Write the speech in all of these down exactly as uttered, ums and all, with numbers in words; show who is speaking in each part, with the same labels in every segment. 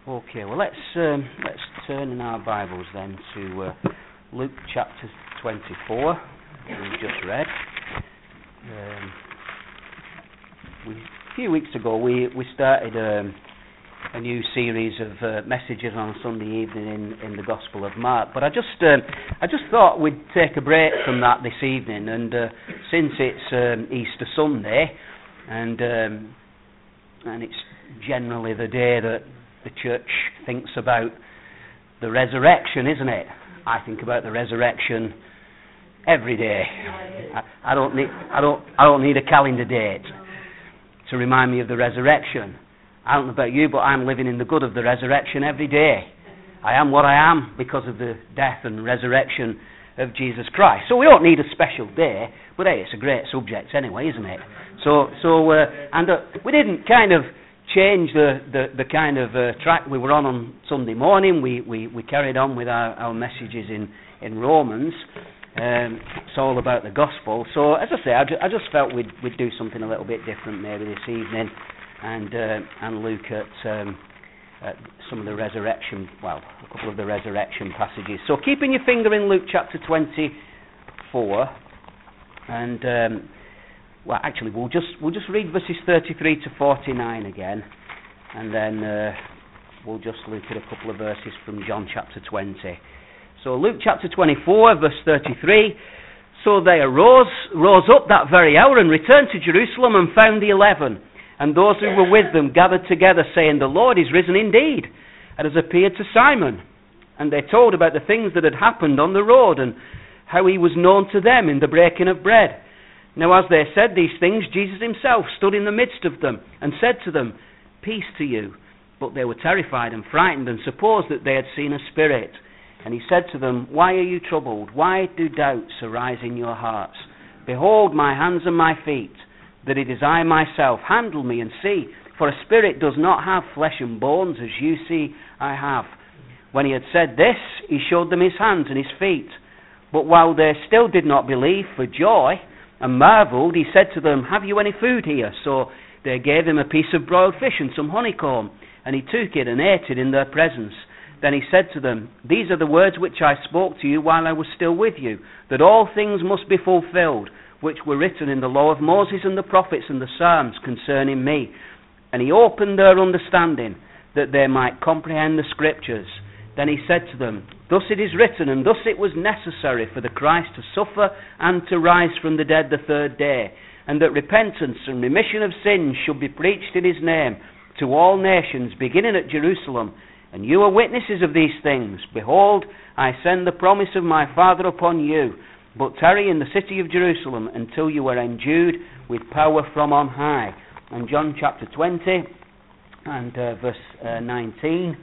Speaker 1: Okay, well let's um, let's turn in our Bibles then to uh, Luke chapter twenty-four, we've just read. Um, we, a few weeks ago we we started um, a new series of uh, messages on Sunday evening in, in the Gospel of Mark, but I just um, I just thought we'd take a break from that this evening, and uh, since it's um, Easter Sunday, and um, and it's generally the day that the church thinks about the resurrection, isn't it? I think about the resurrection every day. I, I don't need I don't I don't need a calendar date to remind me of the resurrection. I don't know about you, but I'm living in the good of the resurrection every day. I am what I am because of the death and resurrection of Jesus Christ. So we don't need a special day, but hey, it's a great subject anyway, isn't it? So so uh, and uh, we didn't kind of change the, the, the kind of uh, track we were on on Sunday morning. We we, we carried on with our, our messages in, in Romans. Um, it's all about the gospel. So as I say, I, ju- I just felt we'd we'd do something a little bit different maybe this evening, and uh, and look at, um, at some of the resurrection, well, a couple of the resurrection passages. So keeping your finger in Luke chapter twenty-four, and um, Well, actually, we'll just we'll just read verses thirty-three to forty-nine again, and then uh, we'll just look at a couple of verses from John chapter twenty. So Luke chapter twenty-four, verse thirty-three. So they arose, rose up that very hour and returned to Jerusalem and found the eleven, and those who were with them gathered together, saying, "The Lord is risen indeed, and has appeared to Simon." And they told about the things that had happened on the road, and how he was known to them in the breaking of bread. Now as they said these things, Jesus himself stood in the midst of them and said to them, "Peace to you." But they were terrified and frightened and supposed that they had seen a spirit. And he said to them, "Why are you troubled? Why do doubts arise in your hearts? Behold my hands and my feet, that it is I myself. Handle me and see, for a spirit does not have flesh and bones, as you see I have." When he had said this, he showed them his hands and his feet. But while they still did not believe for joy, and marvelled, he said to them, "Have you any food here?" So they gave him a piece of broiled fish and some honeycomb, and he took it and ate it in their presence. Then he said to them, "These are the words which I spoke to you while I was still with you, that all things must be fulfilled, which were written in the law of Moses and the prophets and the Psalms concerning me." And he opened their understanding, that they might comprehend the Scriptures. Then he said to them, "Thus it is written, and thus it was necessary for the Christ to suffer and to rise from the dead the third day, and that repentance and remission of sins should be preached in his name to all nations, beginning at Jerusalem. And you are witnesses of these things. Behold, I send the promise of my Father upon you, but tarry in the city of Jerusalem until you are endued with power from on high." And John chapter twenty and uh, verse uh, nineteen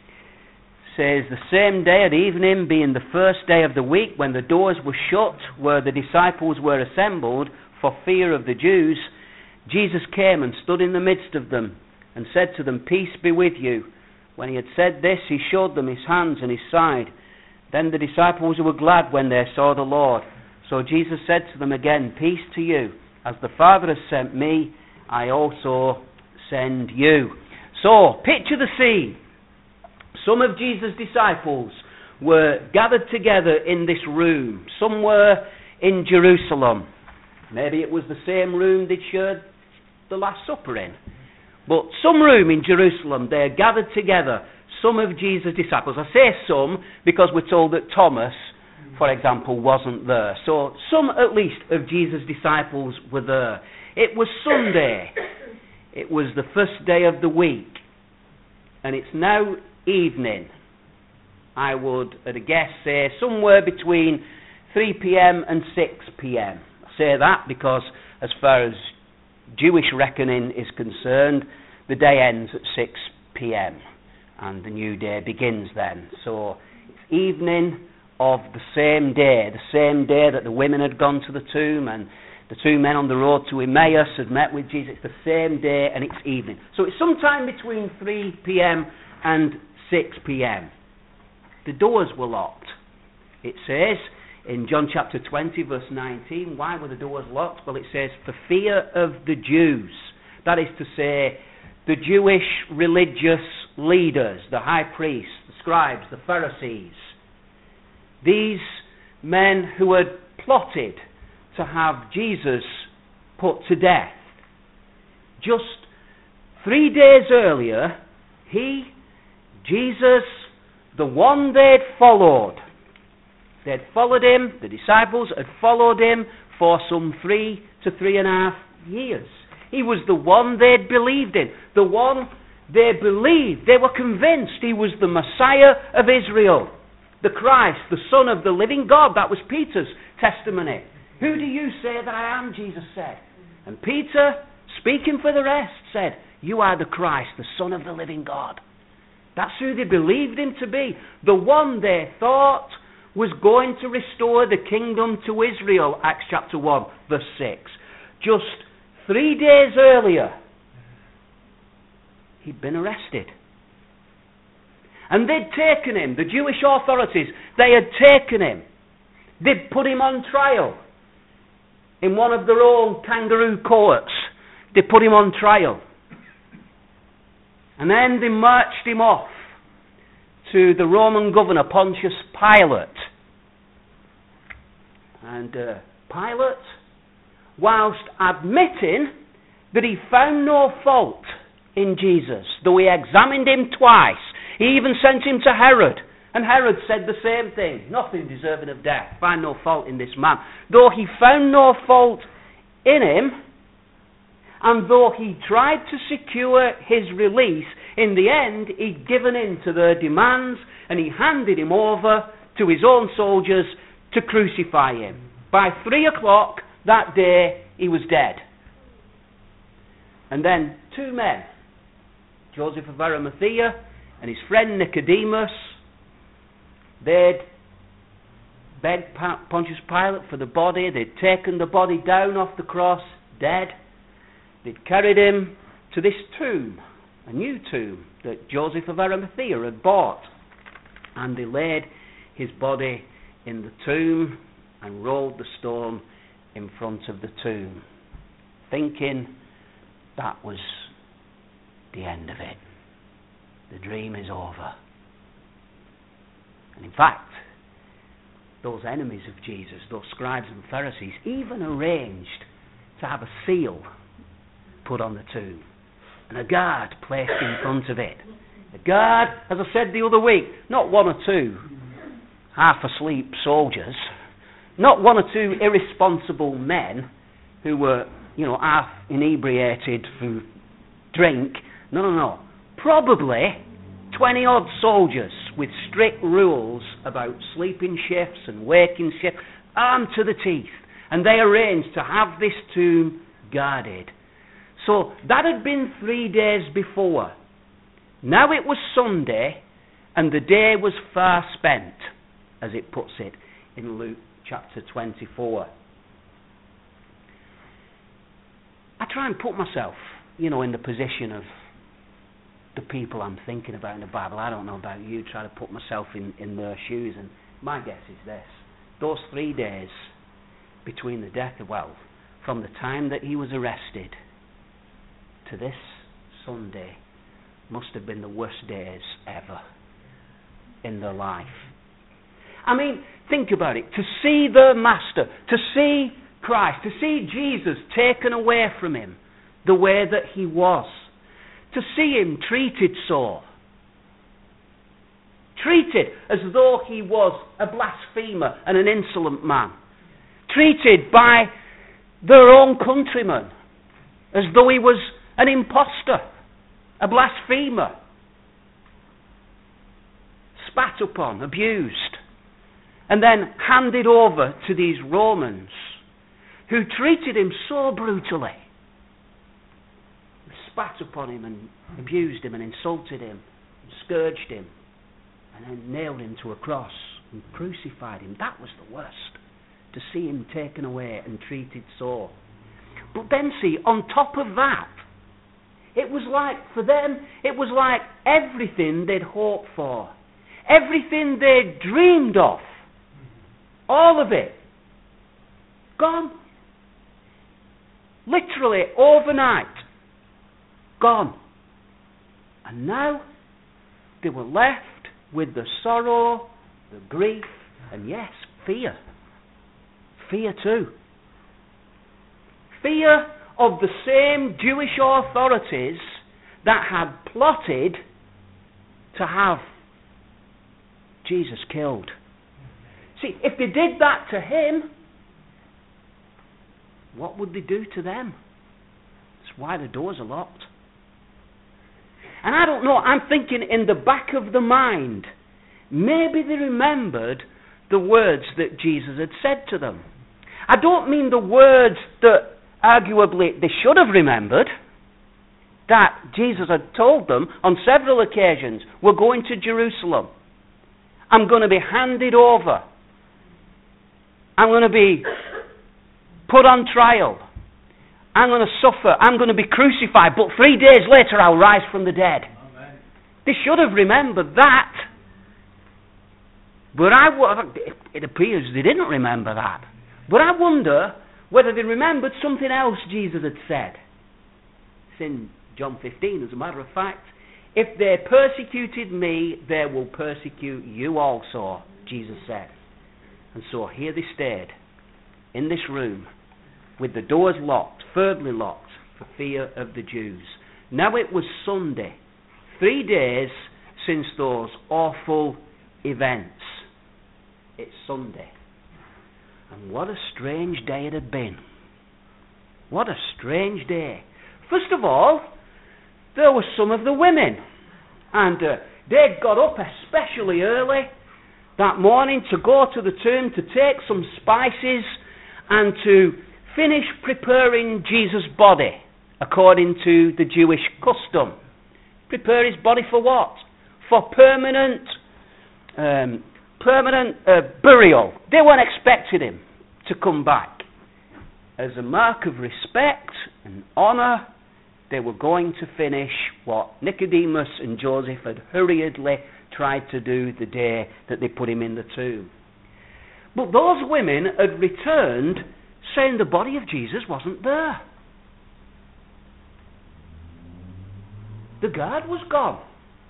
Speaker 1: says, "The same day at evening, being the first day of the week, when the doors were shut where the disciples were assembled for fear of the Jews, Jesus came and stood in the midst of them and said to them, 'Peace be with you.' When he had said this, he showed them his hands and his side. Then the disciples were glad when they saw the Lord. So Jesus said to them again, 'Peace to you. As the Father has sent me, I also send you.'" So, picture the scene. Some of Jesus' disciples were gathered together in this room, somewhere in Jerusalem. Maybe it was the same room they'd shared the Last Supper in. But some room in Jerusalem, they're gathered together, some of Jesus' disciples. I say some because we're told that Thomas, for example, wasn't there. So some, at least, of Jesus' disciples were there. It was Sunday. It was the first day of the week. And it's now evening. I would, at a guess, say somewhere between three p.m. and six p.m. I say that because as far as Jewish reckoning is concerned, the day ends at six p.m. and the new day begins then. So it's evening of the same day, the same day that the women had gone to the tomb and the two men on the road to Emmaus had met with Jesus. It's the same day and it's evening. So it's sometime between three p.m. and six p.m. The doors were locked. It says in John chapter twenty verse nineteen, why were the doors locked? Well, it says, "For fear of the Jews." That is to say, the Jewish religious leaders, the high priests, the scribes, the Pharisees, these men who had plotted to have Jesus put to death, just three days earlier, he, Jesus, the one they'd followed, they'd followed him, the disciples had followed him for some three to three and a half years. He was the one they'd believed in, the one they believed, they were convinced he was the Messiah of Israel, the Christ, the Son of the living God. That was Peter's testimony. Who do you say that I am, Jesus said. And Peter, speaking for the rest, said, you are the Christ, the Son of the living God. That's who they believed him to be. The one they thought was going to restore the kingdom to Israel, Acts chapter one, verse six. Just three days earlier, he'd been arrested. And they'd taken him, the Jewish authorities, they had taken him. They'd put him on trial in one of their own kangaroo courts. They put him on trial. And then they marched him off to the Roman governor, Pontius Pilate. And uh, Pilate, whilst admitting that he found no fault in Jesus, though he examined him twice, he even sent him to Herod. And Herod said the same thing. Nothing deserving of death. Find no fault in this man. Though he found no fault in him, and though he tried to secure his release, in the end he'd given in to their demands and he handed him over to his own soldiers to crucify him. By three o'clock that day he was dead. And then two men, Joseph of Arimathea and his friend Nicodemus, they'd begged Pontius Pilate for the body. They'd taken the body down off the cross, dead. They'd carried him to this tomb, a new tomb that Joseph of Arimathea had bought. And they laid his body in the tomb and rolled the stone in front of the tomb, thinking that was the end of it. The dream is over. And in fact, those enemies of Jesus, those scribes and Pharisees, even arranged to have a seal put on the tomb and a guard placed in front of it. A guard, as I said the other week, not one or two half-asleep soldiers, not one or two irresponsible men who were, you know, half inebriated from drink. No, no, no. Probably twenty-odd soldiers with strict rules about sleeping shifts and waking shifts, armed to the teeth. And they arranged to have this tomb guarded. So that had been three days before. Now it was Sunday, and the day was far spent, as it puts it in Luke chapter twenty-four. I try and put myself, you know, in the position of the people I'm thinking about in the Bible. I don't know about you. Try to put myself in, in their shoes, and my guess is this: those three days between the death of, well, from the time that he was arrested to this Sunday, must have been the worst days ever in their life. I mean, think about it. To see their master, to see Christ, to see Jesus taken away from him the way that he was, to see him treated so, treated as though he was a blasphemer and an insolent man, treated by their own countrymen as though he was an impostor, a blasphemer, spat upon, abused, and then handed over to these Romans who treated him so brutally, spat upon him and abused him and insulted him, and scourged him, and then nailed him to a cross and crucified him. That was the worst, to see him taken away and treated so. But then see, on top of that, it was like, for them, it was like everything they'd hoped for, everything they'd dreamed of, all of it, gone. Literally overnight, gone. And now they were left with the sorrow, the grief, and yes, fear. Fear too. Fear of the same Jewish authorities that had plotted to have Jesus killed. See, if they did that to him, what would they do to them? That's why the doors are locked. And I don't know, I'm thinking in the back of the mind, maybe they remembered the words that Jesus had said to them. I don't mean the words that arguably they should have remembered, that Jesus had told them on several occasions, we're going to Jerusalem. I'm going to be handed over. I'm going to be put on trial. I'm going to suffer. I'm going to be crucified. But three days later I'll rise from the dead. Amen. They should have remembered that. But I, it appears they didn't remember that. But I wonder whether they remembered something else Jesus had said. It's in John fifteen, as a matter of fact. If they persecuted me, they will persecute you also, Jesus said. And so here they stayed, in this room, with the doors locked, firmly locked, for fear of the Jews. Now it was Sunday, three days since those awful events. It's Sunday. And what a strange day it had been. What a strange day. First of all, there were some of the women. And uh, they got up especially early that morning to go to the tomb to take some spices and to finish preparing Jesus' body according to the Jewish custom. Prepare his body for what? For permanent um, permanent uh, burial. They weren't expecting him to come back. As a mark of respect and honour, they were going to finish what Nicodemus and Joseph had hurriedly tried to do the day that they put him in the tomb. But those women had returned saying the body of Jesus wasn't there. The guard was gone.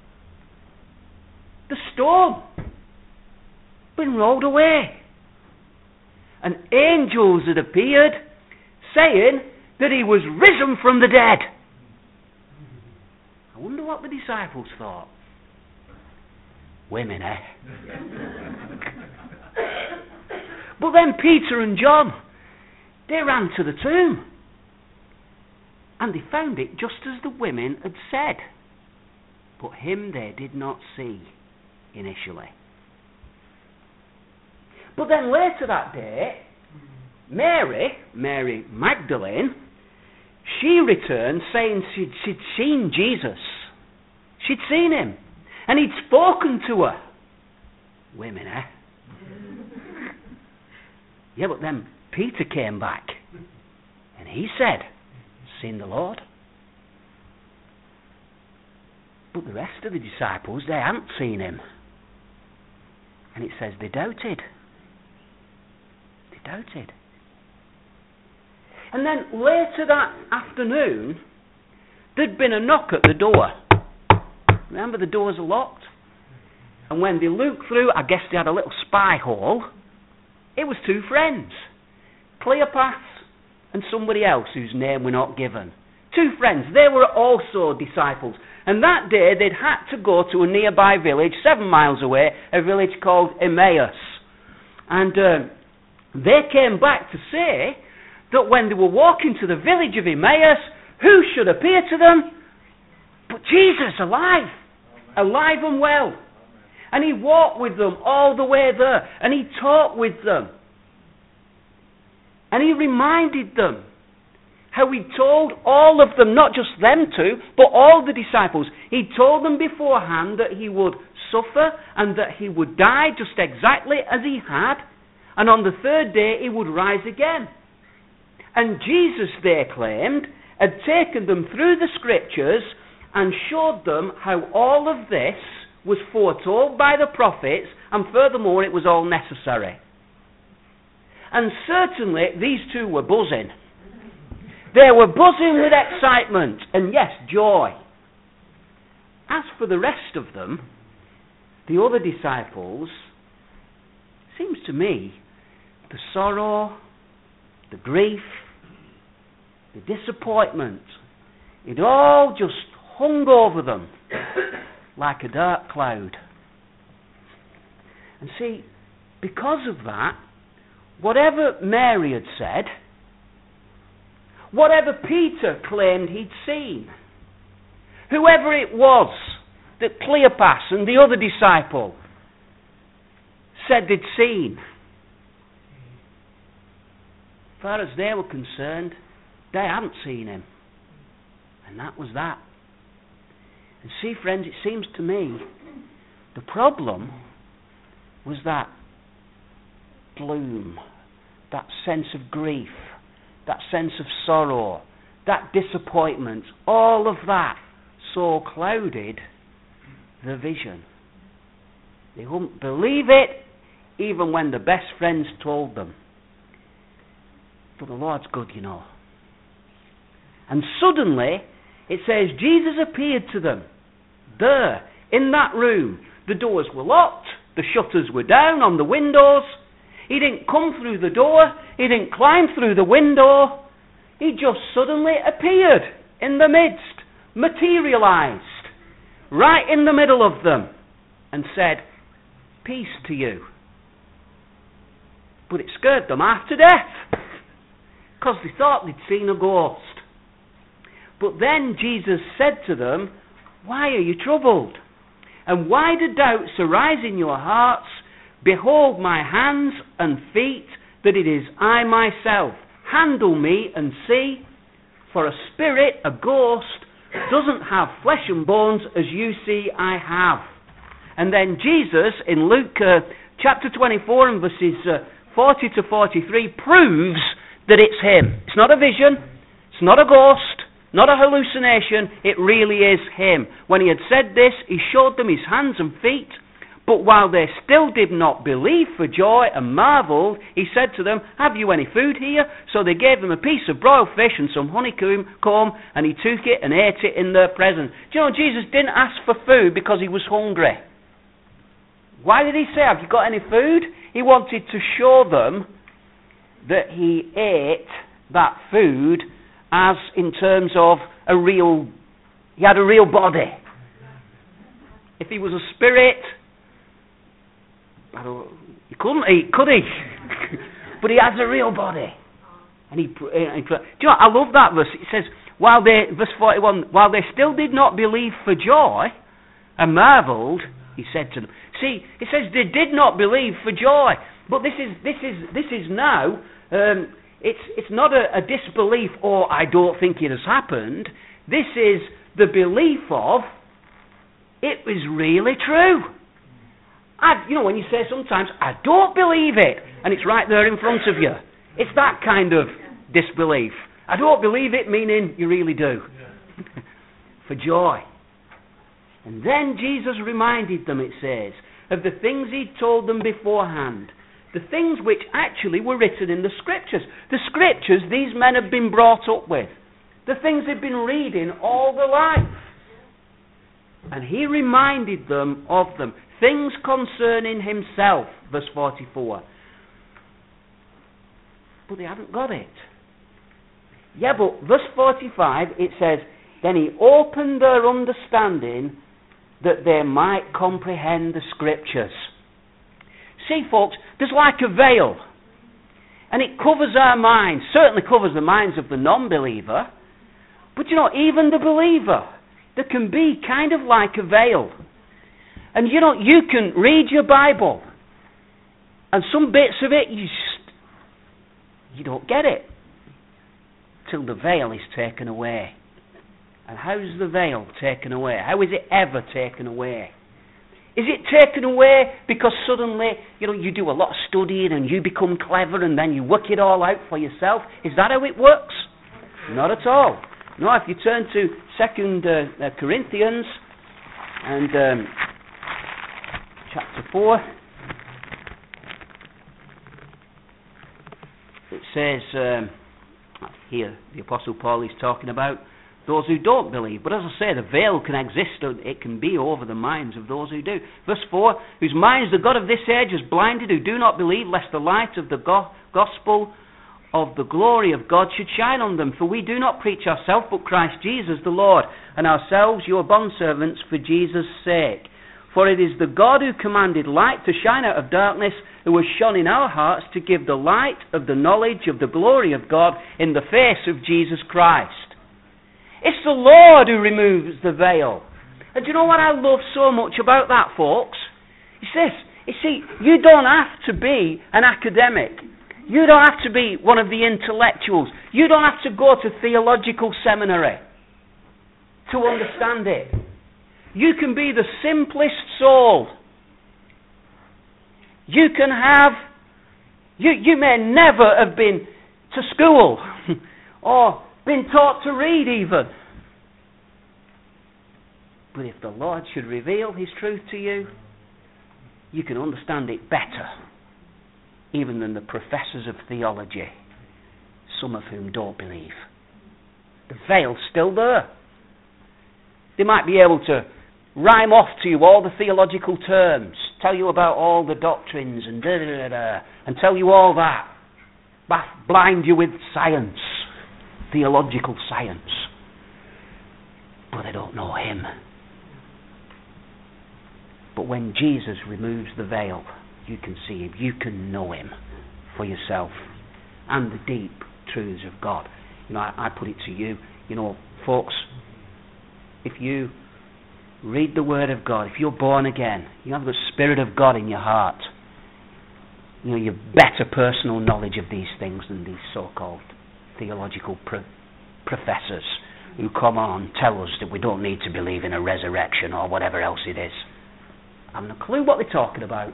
Speaker 1: The stone been rolled away. And angels had appeared saying that he was risen from the dead. I wonder what the disciples thought. Women, eh? But then Peter and John, they ran to the tomb. And they found it just as the women had said. But him they did not see initially. But then later that day, Mary, Mary Magdalene, she returned saying she'd, she'd seen Jesus. She'd seen him. And he'd spoken to her. Women, eh? Yeah, but then Peter came back. And he said, seen the Lord. But the rest of the disciples, they hadn't seen him. And it says they doubted. They doubted. And then later that afternoon, there'd been a knock at the door. Remember, the doors are locked? And when they looked through, I guess they had a little spy hole. It was two friends, Cleopas and somebody else whose name we're not given. Two friends. They were also disciples. And that day they'd had to go to a nearby village, seven miles away, a village called Emmaus. And uh, they came back to say that when they were walking to the village of Emmaus, who should appear to them but Jesus, alive, alive and well. And he walked with them all the way there, and he talked with them. And he reminded them how he told all of them, not just them two, but all the disciples. He told them beforehand that he would suffer and that he would die just exactly as he had, and on the third day he would rise again. And Jesus, they claimed, had taken them through the scriptures and showed them how all of this was foretold by the prophets, and furthermore it was all necessary. And certainly these two were buzzing. They were buzzing with excitement and, yes, joy. as for the rest of them, the other disciples, seems to me, the sorrow, the grief, the disappointment, it all just hung over them like a dark cloud. And see, because of that, whatever Mary had said, whatever Peter claimed he'd seen, whoever it was that Cleopas and the other disciple said they'd seen, as far as they were concerned, they hadn't seen him. And that was that. And see, friends, it seems to me the problem was that gloom, that sense of grief, that sense of sorrow, that disappointment, all of that so clouded the vision. They wouldn't believe it even when the best friends told them. But the Lord's good, you know. And suddenly, it says, Jesus appeared to them. There, in that room. The doors were locked. The shutters were down on the windows. He didn't come through the door. He didn't climb through the window. He just suddenly appeared in the midst, materialized, right in the middle of them, and said, peace to you. But it scared them half to death, because they thought they'd seen a ghost. But then Jesus said to them, why are you troubled? And why do doubts arise in your hearts? Behold my hands and feet, that it is I myself. Handle me and see. For a spirit, a ghost, doesn't have flesh and bones as you see I have. And then Jesus, in Luke uh, chapter twenty-four and verses uh, forty to forty-three, proves that it's him. It's not a vision. It's not a ghost. Not a hallucination. It really is him. When he had said this, he showed them his hands and feet. But while they still did not believe for joy and marveled, he said to them, have you any food here? So they gave him a piece of broiled fish and some honeycomb, and he took it and ate it in their presence. Do you know, Jesus didn't ask for food because he was hungry. Why did he say, have you got any food? He wanted to show them that he ate that food as in terms of a real, he had a real body. If he was a spirit, I don't, he couldn't eat, could he? But he has a real body. And he, he, he, do you know, I love that verse. It says, while they, verse forty-one, while they still did not believe for joy and marveled, he said to them. See, it says they did not believe for joy. But this is this is this is now. Um, it's it's not a, a disbelief or I don't think it has happened. This is the belief of it was really true. I, you know, when you say sometimes I don't believe it, and it's right there in front of you. It's that kind of disbelief. I don't believe it, meaning you really do. Yeah. For joy. And then Jesus reminded them, it says, of the things he'd told them beforehand. The things which actually were written in the Scriptures. The Scriptures these men had been brought up with. The things they'd been reading all their life. And he reminded them of them. Things concerning himself, verse forty-four. But they haven't got it. Yeah, but verse forty-five, it says, then he opened their understanding that they might comprehend the Scriptures. See, folks, there's like a veil. And it covers our minds. Certainly covers the minds of the non-believer. But you know, even the believer, there can be kind of like a veil. And you know, you can read your Bible. And some bits of it, you just, you don't get it. Till the veil is taken away. And how is the veil taken away? How is it ever taken away? Is it taken away because suddenly, you know, you do a lot of studying and you become clever and then you work it all out for yourself? Is that how it works? Not at all. No, if you turn to Second uh, uh, Corinthians and um, chapter four, it says, um, here the Apostle Paul is talking about those who don't believe. But as I say, the veil can exist, it can be over the minds of those who do. Verse four, whose minds the God of this age has blinded, who do not believe, lest the light of the go- gospel of the glory of God should shine on them. For we do not preach ourselves, but Christ Jesus the Lord, and ourselves your bondservants for Jesus' sake. For it is the God who commanded light to shine out of darkness, who has shone in our hearts to give the light of the knowledge of the glory of God in the face of Jesus Christ. It's the Lord who removes the veil. And do you know what I love so much about that, folks? It's this. You see, you don't have to be an academic. You don't have to be one of the intellectuals. You don't have to go to theological seminary to understand it. You can be the simplest soul. You can have, you, you may never have been to school or been taught to read even. But if the Lord should reveal His truth to you, you can understand it better even than the professors of theology, some of whom don't believe. The veil's still there. They might be able to rhyme off to you all the theological terms, tell you about all the doctrines and da da da da, and tell you all that, blind you with science, theological science, but they don't know Him. But when Jesus removes the veil, you can see Him, you can know Him for yourself, and the deep truths of God. You know, I, I put it to you, you know, folks, if you read the Word of God, if you're born again, you have the Spirit of God in your heart, you know, you have better personal knowledge of these things than these so-called theological pro- professors who come on and tell us that we don't need to believe in a resurrection or whatever else it is. I haven't a clue what they're talking about.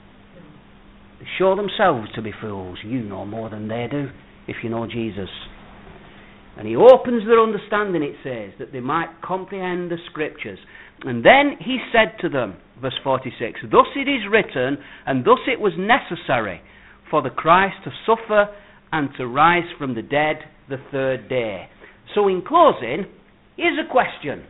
Speaker 1: They show themselves to be fools. You know more than they do if you know Jesus. And He opens their understanding, it says, that they might comprehend the Scriptures. And then He said to them, verse forty-six, thus it is written, and thus it was necessary for the Christ to suffer and to rise from the dead the third day. So in closing, here's a question.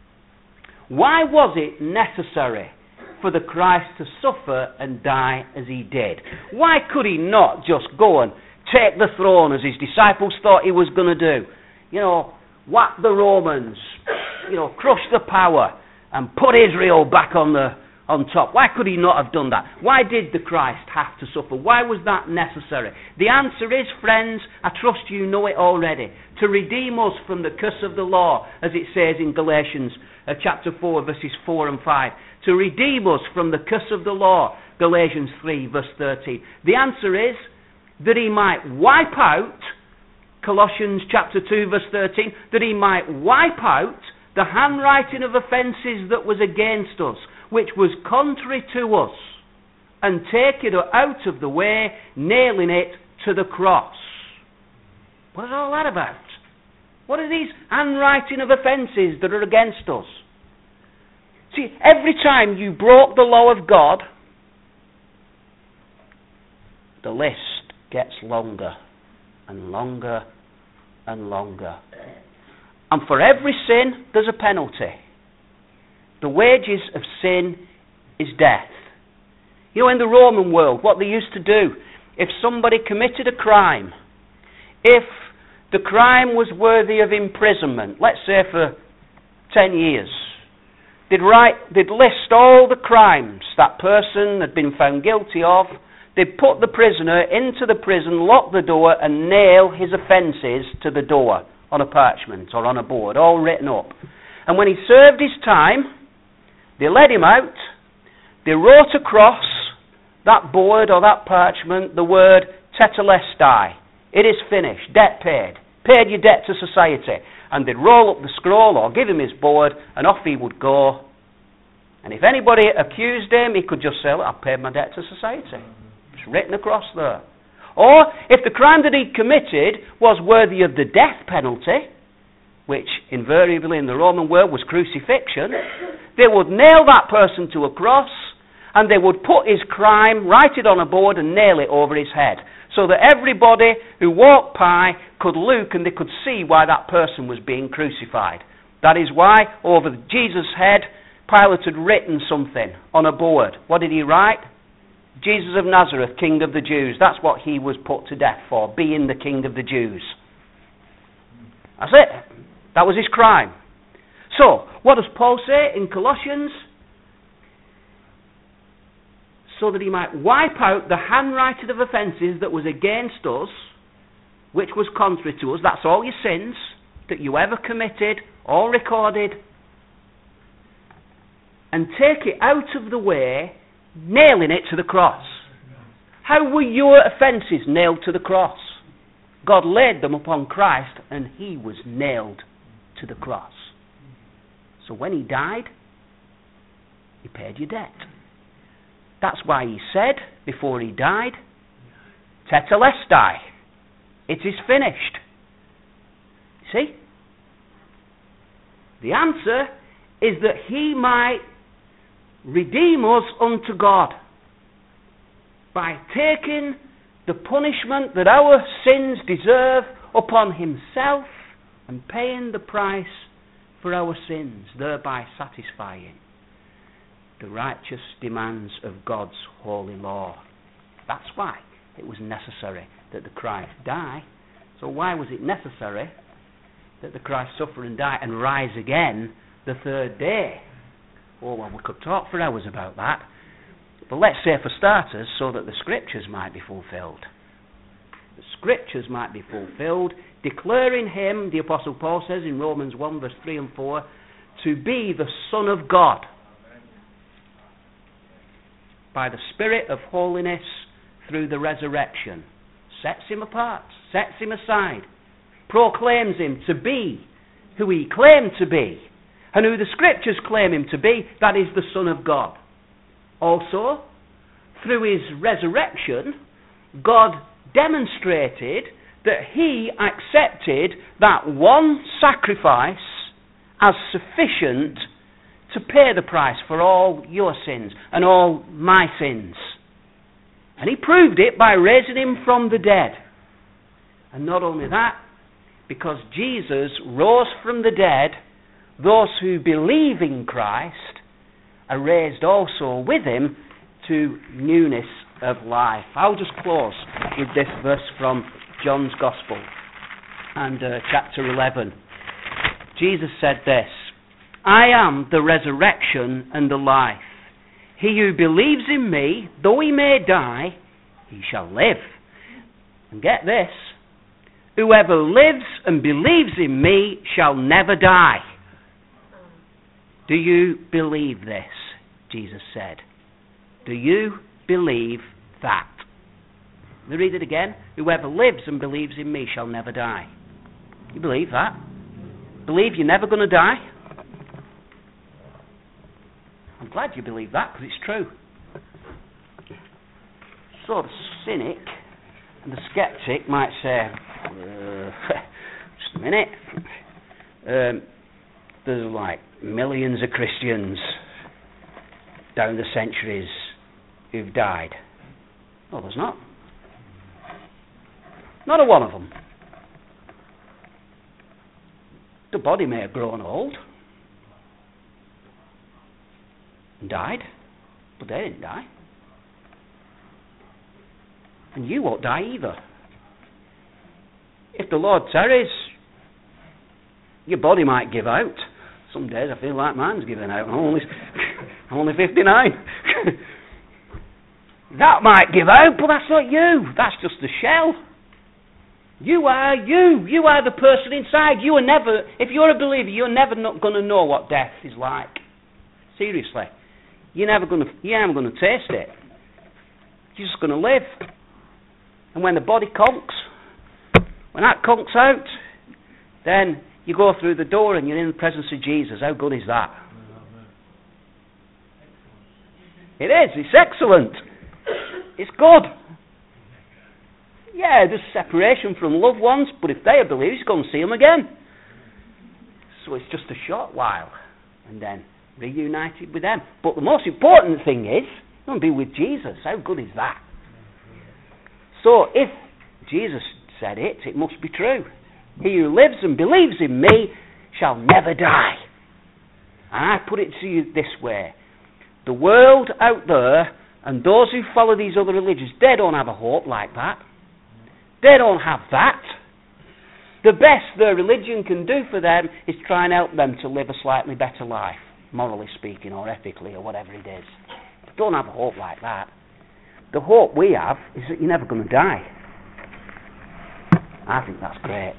Speaker 1: Why was it necessary for the Christ to suffer and die as He did? Why could He not just go and take the throne as His disciples thought He was going to do? You know, whack the Romans, you know, crush the power and put Israel back on the on top. Why could He not have done that? Why did the Christ have to suffer? Why was that necessary? The answer is, friends, I trust you know it already, to redeem us from the curse of the law, as it says in Galatians uh, chapter four, verses four and five. To redeem us from the curse of the law, Galatians three, verse thirteen. The answer is that He might wipe out, Colossians chapter two, verse thirteen, that He might wipe out the handwriting of offences that was against us, which was contrary to us, and take it out of the way, nailing it to the cross. What is all that about? What are these handwriting of offences that are against us? See, every time you broke the law of God, the list gets longer and longer and longer. And for every sin, there's a penalty. The wages of sin is death. You know, in the Roman world, what they used to do, if somebody committed a crime, if the crime was worthy of imprisonment, let's say for ten years, they'd write, they'd list all the crimes that person had been found guilty of. They'd put the prisoner into the prison, lock the door, and nail his offences to the door on a parchment or on a board, all written up. And when he served his time, they led him out, they wrote across that board or that parchment the word tetelestai. It is finished, debt paid. Paid your debt to society. And they'd roll up the scroll or give him his board, and off he would go. And if anybody accused him, he could just say, look, I've paid my debt to society. It's written across there. Or, if the crime that he'd committed was worthy of the death penalty, which invariably in the Roman world was crucifixion, they would nail that person to a cross, and they would put his crime, write it on a board, and nail it over his head. so that everybody who walked by could look and they could see why that person was being crucified. That is why over Jesus' head Pilate had written something on a board. What did he write? Jesus of Nazareth, King of the Jews. That's what he was put to death for, being the King of the Jews. That's it. That was his crime. So, what does Paul say in Colossians? So that he might wipe out the handwriting of offences that was against us, which was contrary to us. That's all your sins that you ever committed, all recorded. And take it out of the way, nailing it to the cross. How were your offences nailed to the cross? God laid them upon Christ and he was nailed to the cross. So when he died, he paid your debt. That's why he said, before he died, Tetelestai, it is finished. See? The answer is that he might redeem us unto God by taking the punishment that our sins deserve upon himself and paying the price for our sins, thereby satisfying the righteous demands of God's holy law. That's why it was necessary that the Christ die. So why was it necessary that the Christ suffer and die and rise again the third day? Oh, well, we could talk for hours about that. But let's say for starters, so that the Scriptures might be fulfilled. The Scriptures might be fulfilled, declaring him, the Apostle Paul says in Romans one, verse three and four, to be the Son of God. By the Spirit of holiness through the resurrection. Sets him apart, sets him aside, proclaims him to be who he claimed to be, and who the Scriptures claim him to be, that is the Son of God. Also, through his resurrection, God demonstrated that he accepted that one sacrifice as sufficient to pay the price for all your sins and all my sins. And he proved it by raising him from the dead. And not only that, because Jesus rose from the dead, those who believe in Christ are raised also with him to newness of life. I'll just close with this verse from John's Gospel and uh, chapter eleven. Jesus said this, I am the resurrection and the life. He who believes in me, though he may die, he shall live. And get this, whoever lives and believes in me shall never die. Do you believe this? Jesus said. Do you believe that? Let me read it again. Whoever lives and believes in me shall never die. You believe that? Believe you're never going to die? I'm glad you believe that, because it's true. So the cynic and the skeptic might say, uh, just a minute, um, there's like millions of Christians down the centuries who've died. No, there's not. Not a one of them. The body may have grown old and died, but they didn't die. And you won't die either. If the Lord tarries, your body might give out. Some days I feel like mine's giving out. I'm only, I'm only fifty-nine. That might give out, but that's not you. That's just the shell. You are you. You are the person inside. You are never, if you're a believer, you're never not going to know what death is like. Seriously. You're never going to, you're never going to taste it. You're just going to live. And when the body conks, when that conks out, then you go through the door and you're in the presence of Jesus. How good is that? It is. It's excellent. It's good. Yeah, there's separation from loved ones, but if they are believers, you go and see them again. So it's just a short while, and then reunited with them. But the most important thing is, you're going to be with Jesus. How good is that? So if Jesus said it, it must be true. He who lives and believes in me shall never die. And I put it to you this way. The world out there and those who follow these other religions, they don't have a hope like that. They don't have that. The best their religion can do for them is try and help them to live a slightly better life, morally speaking, or ethically, or whatever it is. They don't have a hope like that. The hope we have is that you're never going to die. I think that's great.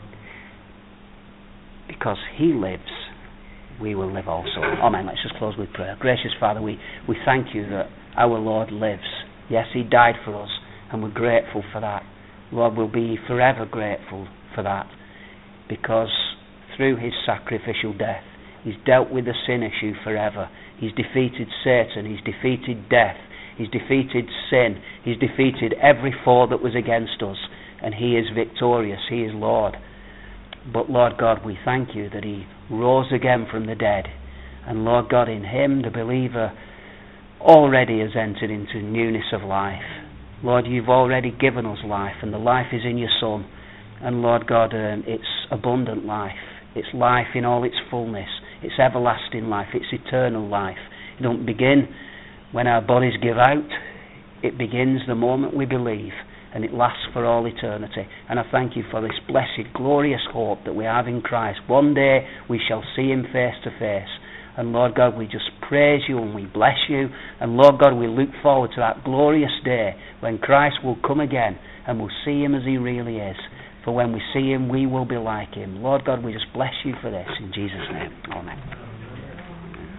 Speaker 1: Because He lives, we will live also. Amen. Let's just close with prayer. Gracious Father, we, we thank you that our Lord lives. Yes, He died for us, and we're grateful for that. Lord, we'll be forever grateful for that, because through His sacrificial death, He's dealt with the sin issue forever. He's defeated Satan, He's defeated death, He's defeated sin, He's defeated every foe that was against us, and He is victorious, He is Lord. But Lord God, we thank you that He rose again from the dead, and Lord God, in Him the believer already has entered into newness of life. Lord, you've already given us life, and the life is in your Son. And Lord God, um, it's abundant life. It's life in all its fullness. It's everlasting life. It's eternal life. It don't begin when our bodies give out. It begins the moment we believe, and it lasts for all eternity. And I thank you for this blessed, glorious hope that we have in Christ. One day we shall see Him face to face. And Lord God, we just praise you and we bless you. And Lord God, we look forward to that glorious day when Christ will come again and we'll see Him as He really is. For when we see Him, we will be like Him. Lord God, we just bless you for this. In Jesus' name, amen.